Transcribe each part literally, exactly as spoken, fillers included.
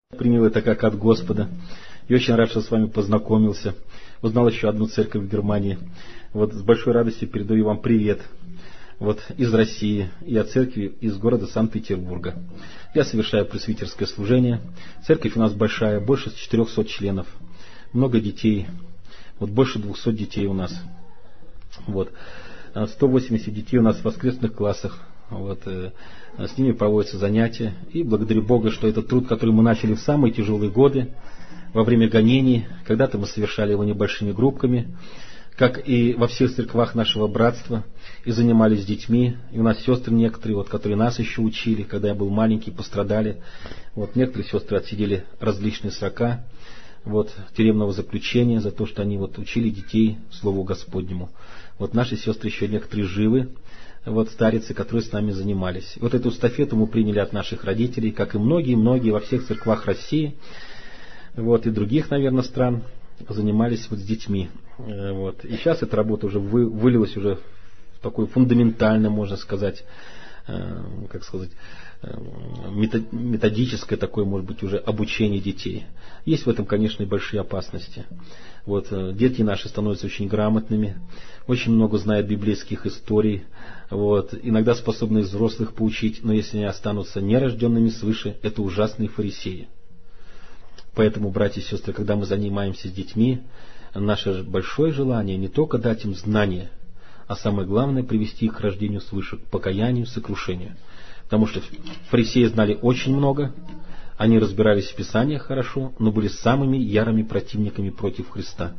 Принял это как от Господа. И очень рад, что с вами познакомился. Узнал еще одну церковь в Германии. Вот с большой радостью передаю вам привет. Вот из России и от церкви из города Санкт-Петербурга. Я совершаю пресвитерское служение. Церковь у нас большая, больше четырехсот членов. Много детей. Вот больше двухсот детей у нас. Вот. сто восемьдесят детей у нас в воскресных классах. Вот, э, с ними проводятся занятия. И благодарю Бога, что этот труд, который мы начали в самые тяжелые годы, во время гонений, когда-то мы совершали его небольшими группками, как и во всех церквах нашего братства, и занимались с детьми. И у нас сестры некоторые, вот, которые нас еще учили, когда я был маленький, пострадали. Вот, некоторые сестры отсидели различные срока вот, тюремного заключения за то, что они вот, учили детей Слову Господнему. Вот наши сестры еще некоторые живы. Вот старицы, которые с нами занимались. Вот эту эстафету мы приняли от наших родителей, как и многие-многие во всех церквах России, вот, и других, наверное, стран, занимались вот с детьми. Вот. И сейчас эта работа уже вы, вылилась уже в такое фундаментальное, можно сказать, э, как сказать, э, методическое такое, может быть, уже обучение детей. Есть в этом, конечно, и большие опасности. Вот, дети наши становятся очень грамотными, очень много знают библейских историй, вот, иногда способны взрослых поучить, но если они останутся нерожденными свыше, это ужасные фарисеи. Поэтому, братья и сестры, когда мы занимаемся с детьми, наше большое желание не только дать им знания, а самое главное привести их к рождению свыше, к покаянию, сокрушению. Потому что фарисеи знали очень много, они разбирались в Писаниях хорошо, но были самыми ярыми противниками против Христа.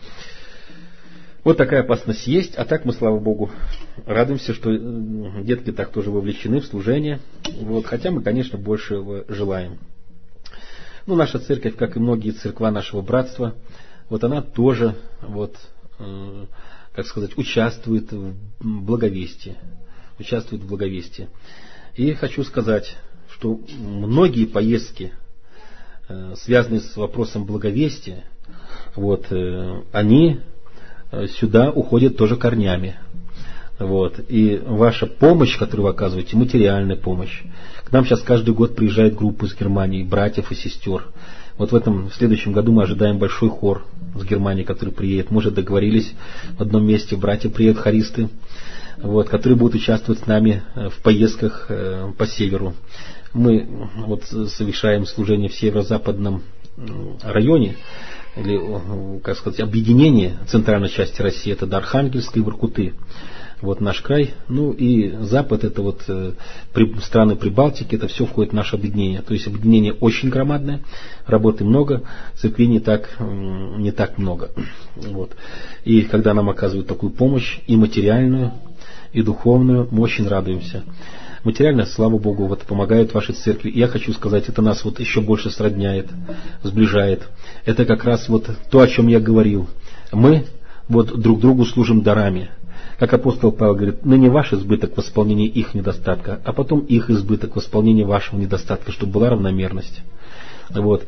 Вот такая опасность есть, а так мы, слава Богу, радуемся, что детки так тоже вовлечены в служение, вот, хотя мы, конечно, больше желаем. Ну, наша церковь, как и многие церква нашего братства, вот она тоже, вот, э, как сказать, участвует в благовестии, участвует в благовестии. И хочу сказать, что многие поездки, э, связанные с вопросом благовестия, вот, э, они сюда уходят тоже корнями. Вот. И ваша помощь, которую вы оказываете, материальная помощь. К нам сейчас каждый год приезжает группа из Германии, братьев и сестер. Вот в этом, в следующем году мы ожидаем большой хор с Германии, который приедет. Мы уже договорились, в одном месте братья приедут, хористы, вот, которые будут участвовать с нами в поездках по северу. Мы вот совершаем служение в северо-западном районе, или, как сказать, объединение центральной части России, это до Архангельска и Воркуты. Вот наш край. Ну и Запад, это вот э, при, страны Прибалтики, это все входит в наше объединение. То есть объединение очень громадное, работы много, церквей не так, э, не так много. Вот. И когда нам оказывают такую помощь, и материальную, и духовную, мы очень радуемся. Материально, слава Богу, вот помогают вашей церкви. И я хочу сказать, это нас вот еще больше сродняет, сближает. Это как раз вот то, о чем я говорил. Мы вот друг другу служим дарами. Как апостол Павел говорит, ныне ваш избыток в восполнении их недостатка, а потом их избыток в восполнении вашего недостатка, чтобы была равномерность. Вот.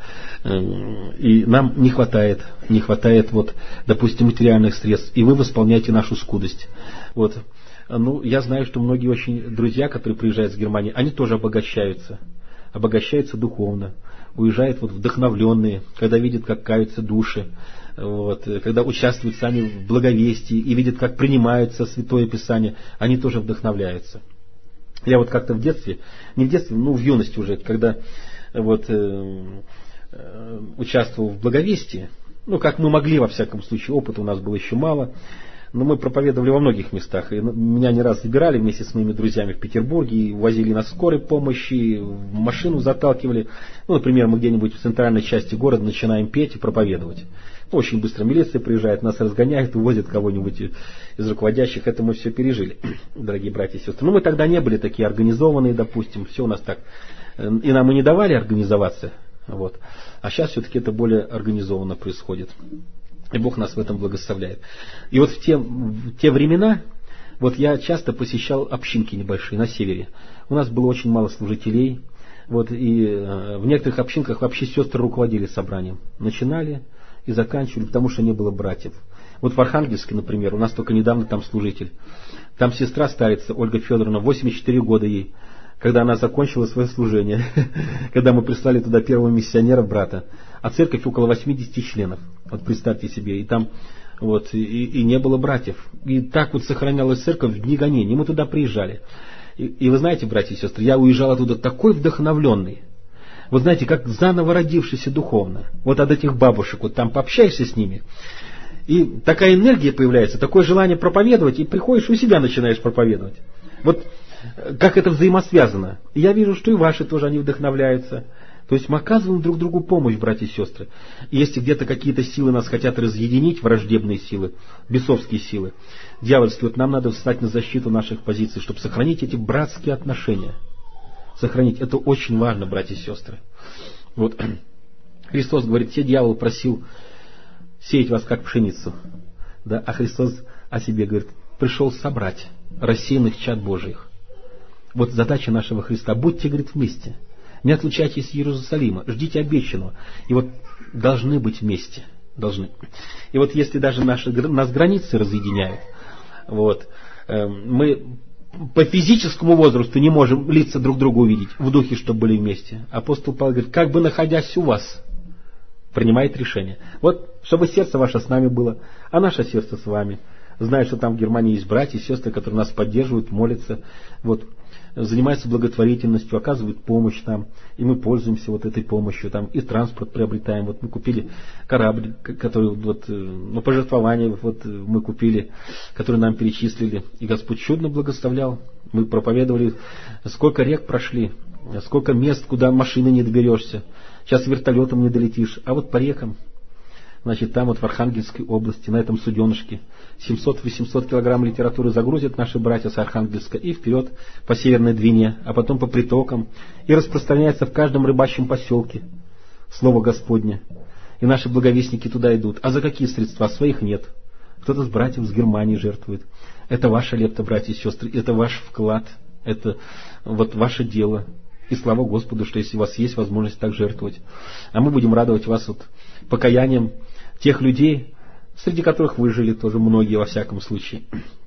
И нам не хватает, не хватает, вот, допустим, материальных средств, и вы восполняете нашу скудость. Вот. Ну, я знаю, что многие очень друзья, которые приезжают с Германии, они тоже обогащаются, обогащаются духовно, уезжают вот вдохновленные, когда видят, как каются души, вот, когда участвуют сами в благовестии и видят, как принимается Святое Писание, они тоже вдохновляются. Я вот как-то в детстве, не в детстве, ну в юности уже, когда вот, э, э, участвовал в благовестии, ну как мы могли во всяком случае, опыта у нас было еще мало, но мы проповедовали во многих местах. И меня не раз забирали вместе с моими друзьями в Петербурге, и возили на скорой помощи, в машину заталкивали. Ну, например, мы где-нибудь в центральной части города начинаем петь и проповедовать. Ну, очень быстро милиция приезжает, нас разгоняет, увозит кого-нибудь из руководящих. Это мы все пережили, дорогие братья и сестры. Но мы тогда не были такие организованные, допустим, все у нас так. И нам и не давали организоваться. Вот. А сейчас все-таки это более организованно происходит. И Бог нас в этом благословляет. И вот в те, в те времена, вот я часто посещал общинки небольшие на севере. У нас было очень мало служителей. Вот, и э, в некоторых общинках вообще сестры руководили собранием. Начинали и заканчивали, потому что не было братьев. Вот в Архангельске, например, у нас только недавно там служитель. Там сестра старица, Ольга Федоровна, восемьдесят четыре года ей. когда она закончила свое служение, когда мы прислали туда первого миссионера, брата, а церковь около восьмидесяти членов. Вот представьте себе, и там вот, и, и не было братьев. И так вот сохранялась церковь в дни гонений. Мы туда приезжали. И, и вы знаете, братья и сестры, я уезжал оттуда такой вдохновленный. Вот знаете, как заново родившийся духовно. Вот от этих бабушек, вот там пообщаешься с ними, и такая энергия появляется, такое желание проповедовать, и приходишь, у себя начинаешь проповедовать. Вот как это взаимосвязано. И я вижу, что и ваши тоже, они вдохновляются. То есть мы оказываем друг другу помощь, братья и сестры. И если где-то какие-то силы нас хотят разъединить, враждебные силы, бесовские силы, дьявольские, вот нам надо встать на защиту наших позиций, чтобы сохранить эти братские отношения. Сохранить. Это очень важно, братья и сестры. Вот Христос говорит, все дьявол просил сеять вас как пшеницу. Да? А Христос о себе говорит, пришел собрать рассеянных чад Божьих. Вот задача нашего Христа. Будьте, говорит, вместе. Не отлучайтесь из Иерусалима. Ждите обещанного. И вот должны быть вместе. Должны. И вот если даже наши, нас границы разъединяют, вот, э, мы по физическому возрасту не можем лица друг друга увидеть, в духе, чтобы были вместе. Апостол Павел говорит, как бы находясь у вас, принимает решение. Вот, чтобы сердце ваше с нами было, а наше сердце с вами. Знаю, что там в Германии есть братья и сестры, которые нас поддерживают, молятся, вот, занимаются благотворительностью, оказывают помощь нам, и мы пользуемся вот этой помощью, там, и транспорт приобретаем. Вот мы купили корабль, который вот, ну, пожертвование вот, мы купили, который нам перечислили, и Господь чудно благословлял. Мы проповедовали, сколько рек прошли, сколько мест, куда машины не доберешься. Сейчас вертолетом не долетишь, а вот по рекам. Значит, там вот в Архангельской области, на этом суденышке, семьсот-восемьсот килограмм литературы загрузят наши братья с Архангельска и вперед по Северной Двине, а потом по притокам, и распространяется в каждом рыбачьем поселке Слово Господне. И наши благовестники туда идут. А за какие средства? Своих нет. Кто-то с братьев с Германии жертвует. Это ваша лепта, братья и сестры, это ваш вклад, это вот ваше дело. И слава Господу, что если у вас есть возможность так жертвовать. А мы будем радовать вас вот покаянием тех людей, среди которых вы жили тоже многие во всяком случае.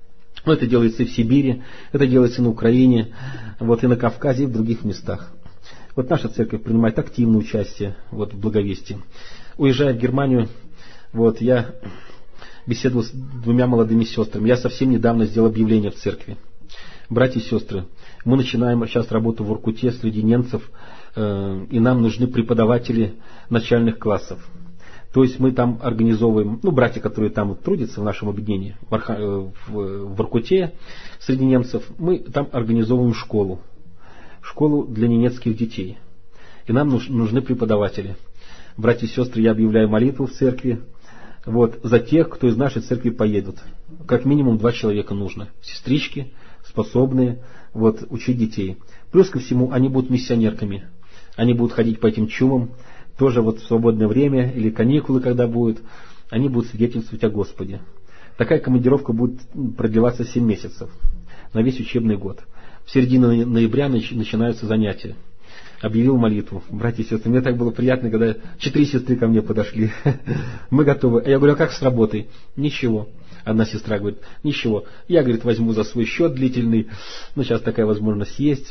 Но это делается и в Сибири, это делается и на Украине, вот и на Кавказе, и в других местах. Вот наша церковь принимает активное участие вот, в благовестии. Уезжая в Германию, вот, я беседовал с двумя молодыми сестрами. Я совсем недавно сделал объявление в церкви. Братья и сестры, мы начинаем сейчас работу в Воркуте среди немцев, э, и нам нужны преподаватели начальных классов. То есть мы там организовываем, ну, братья, которые там трудятся в нашем объединении, в, Арха, в, в Воркуте среди немцев, мы там организовываем школу. Школу для ненецких детей. И нам нуж, нужны преподаватели. Братья и сестры, я объявляю молитву в церкви. Вот, за тех, кто из нашей церкви поедут. Как минимум два человека нужно. Сестрички, способные вот, учить детей. Плюс ко всему, они будут миссионерками. Они будут ходить по этим чумам. Тоже вот в свободное время или каникулы, когда будут, они будут свидетельствовать о Господе. Такая командировка будет продлеваться семь месяцев. На весь учебный год. В середине ноября начинаются занятия. Объявил молитву. Братья и сестры, мне так было приятно, когда четыре сестры ко мне подошли. Мы готовы. А я говорю, а как с работой? Ничего. Одна сестра говорит, ничего. Я, говорит, возьму за свой счет длительный. Ну, сейчас такая возможность есть.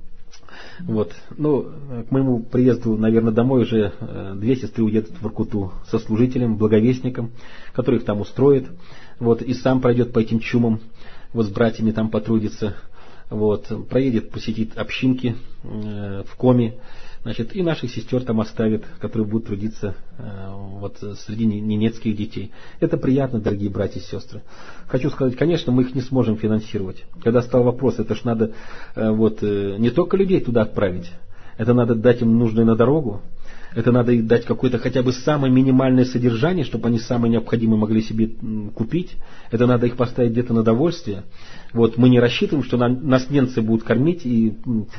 Вот. Ну, к моему приезду, наверное, домой уже две сестры уедут в Воркуту со служителем, благовестником, который их там устроит. Вот. И сам пройдет по этим чумам. Вот с братьями там потрудится. Вот, проедет, посетит общинки э, в Коми, значит, и наших сестер там оставит, которые будут трудиться э, вот, среди ненецких детей. Это приятно, дорогие братья и сестры. Хочу сказать, конечно, мы их не сможем финансировать. Когда стал вопрос, это ж надо э, вот, э, не только людей туда отправить, это надо дать им нужное на дорогу, это надо им дать какое-то хотя бы самое минимальное содержание, чтобы они самое необходимое могли себе купить. Это надо их поставить где-то на довольствие. Вот, мы не рассчитываем, что нам, нас немцы будут кормить и,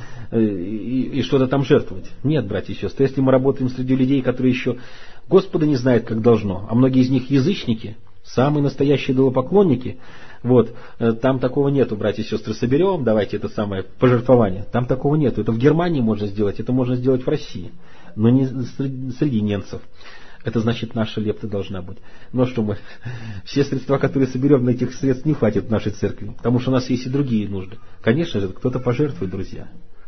и, и что-то там жертвовать. Нет, братья и сестры, если мы работаем среди людей, которые еще Господа не знают, как должно, а многие из них язычники, самые настоящие идолопоклонники, вот, там такого нету, братья и сестры, соберем, давайте это самое пожертвование. Там такого нету. Это в Германии можно сделать, это можно сделать в России, но не среди, среди немцев. Это значит, наша лепта должна быть. Но что мы, все средства, которые соберем, на этих средств не хватит в нашей церкви, потому что у нас есть и другие нужды. Конечно же, кто-то пожертвует, друзья.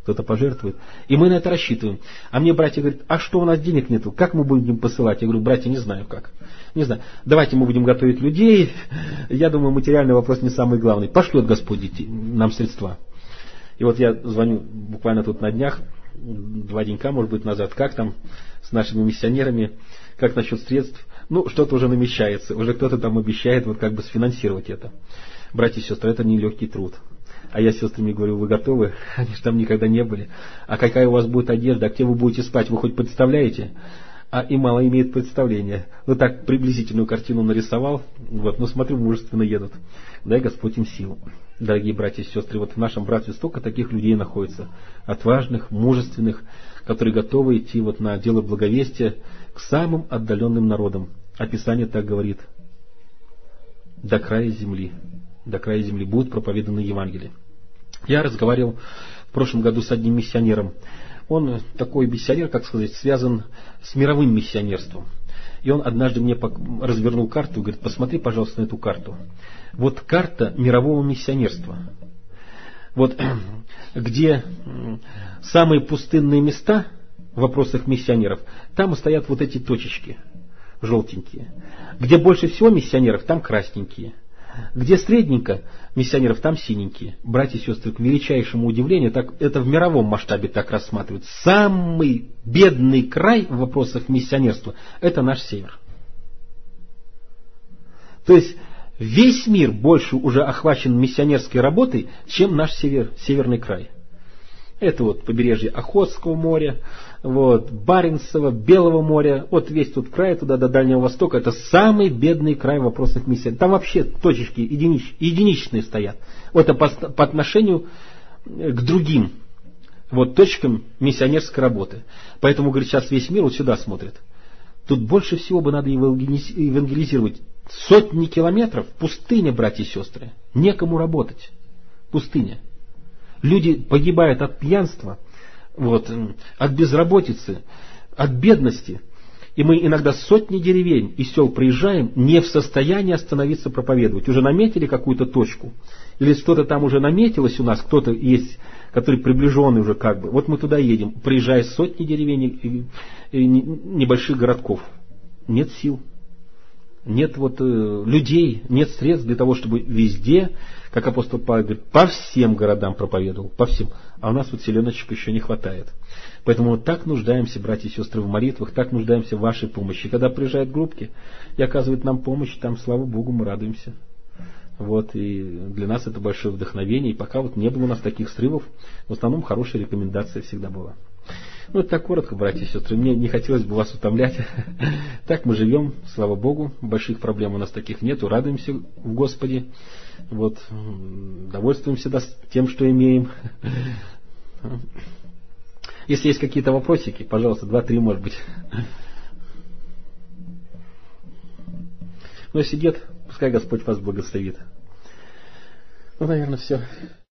кто-то пожертвует. И мы на это рассчитываем. А мне братья говорят, а что у нас денег нету, как мы будем посылать? Я говорю, братья, не знаю как. Не знаю. Давайте мы будем готовить людей. Я думаю, материальный вопрос не самый главный. Пошлет Господь нам средства. И вот я звоню буквально тут на днях, два денька, может быть, назад, как там с нашими миссионерами, как насчет средств. Ну, что-то уже намечается, уже кто-то там обещает вот как бы сфинансировать это. Братья и сестры, это не легкий труд. А я с сестрами говорю, вы готовы? Они же там никогда не были. А какая у вас будет одежда, а где вы будете спать, вы хоть представляете? А и мало имеет представления. Ну так приблизительную картину нарисовал, вот, ну смотрю, мужественно едут. Дай Господь им силу. Дорогие братья и сестры, вот в нашем братстве столько таких людей находится, отважных, мужественных, которые готовы идти вот на дело благовестия к самым отдаленным народам. А Писание так говорит: до края земли, до края земли будут проповеданы Евангелие. Я разговаривал в прошлом году с одним миссионером. Он такой миссионер, как сказать, связан с мировым миссионерством. И он однажды мне развернул карту и говорит, посмотри, пожалуйста, на эту карту. Вот карта мирового миссионерства. Вот где самые пустынные места в вопросах миссионеров, там стоят вот эти точечки, желтенькие. Где больше всего миссионеров, там красненькие. Где средненько миссионеров, там синенькие. Братья и сестры, к величайшему удивлению, так, это в мировом масштабе так рассматривают. Самый бедный край в вопросах миссионерства – это наш север. То есть весь мир больше уже охвачен миссионерской работой, чем наш север, северный край. Это вот побережье Охотского моря, вот, Баренцева, Белого моря, вот весь тут край туда до Дальнего Востока, это самый бедный край в вопросах миссии. Там вообще точечки единич, единичные стоят. Вот это по, по отношению к другим вот, точкам миссионерской работы. Поэтому, говорит, сейчас весь мир вот сюда смотрит. Тут больше всего бы надо евангелизировать. Сотни километров, пустыня, братья и сестры, некому работать. Пустыня. Люди погибают от пьянства, вот, от безработицы, от бедности. И мы иногда сотни деревень и сел приезжаем, не в состоянии остановиться проповедовать. Уже наметили какую-то точку, или что-то там уже наметилось у нас, кто-то есть, который приближенный уже как бы. Вот мы туда едем, приезжая сотни деревень и, и небольших городков. Нет сил. Нет вот э, людей, нет средств для того, чтобы везде, как апостол Павел говорит, по всем городам проповедовал, по всем. А у нас вот селеночек еще не хватает. Поэтому мы так нуждаемся, братья и сестры, в молитвах, так нуждаемся в вашей помощи. Когда приезжают группки и оказывают нам помощь, там, слава Богу, мы радуемся. Вот, и для нас это большое вдохновение. И пока вот не было у нас таких срывов, в основном хорошая рекомендация всегда была. Ну, это так коротко, братья и сестры. Мне не хотелось бы вас утомлять. Так мы живем, слава Богу. Больших проблем у нас таких нету. Радуемся в Господе. Вот, довольствуемся тем, что имеем. Если есть какие-то вопросики, пожалуйста, два-три, может быть. Но если нет, пускай Господь вас благословит. Ну, наверное, все.